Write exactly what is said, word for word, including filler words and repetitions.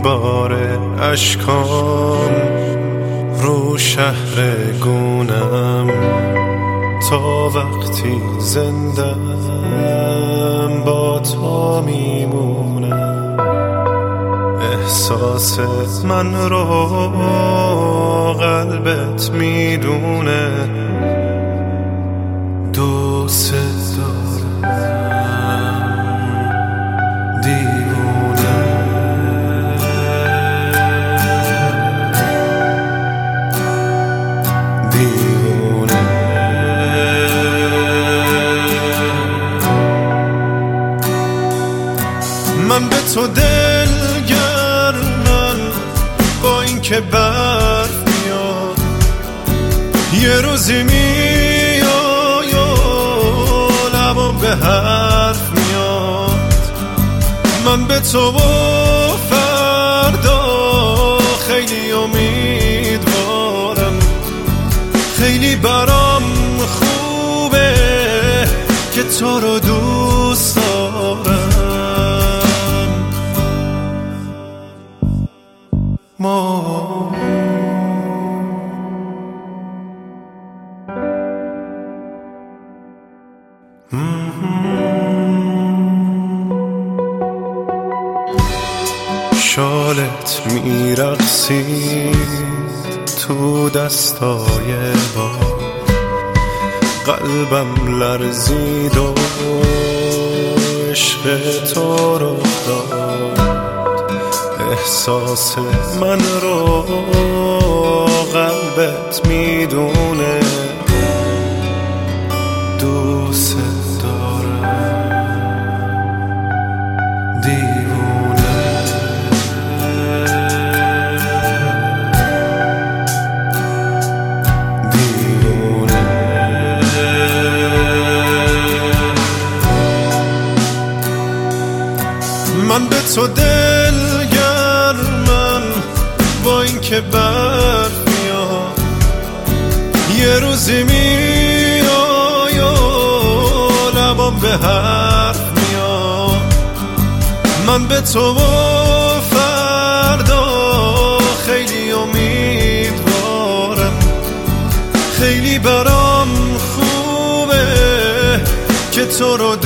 میباره اشکام رو شهر گونم تا وقتی زندم با تو میمونم. احساس من رو قلبت میدونه، دوست دارم دیوونه. دیوونه من به تو دلگرمم، با این که برف میاد یه روزی میای و لبم به حرف میاد. من به تو و فردا خیلی امیدوارم، خیلی برام خوبه که تو رو دوست دارم. ما شالت میرقصید تو دستای باد، قلبم لرزید و عشق تو رو داد. احساس من رو قلبت میدونه، دوست دارم دیوونه. دیوونه من به تو دلگرمم، با این که برف میاد یه روزی میای و لبم به حرف میاد. من به تو و فردا خیلی امیدوارم، خیلی برام خوبه که تو رو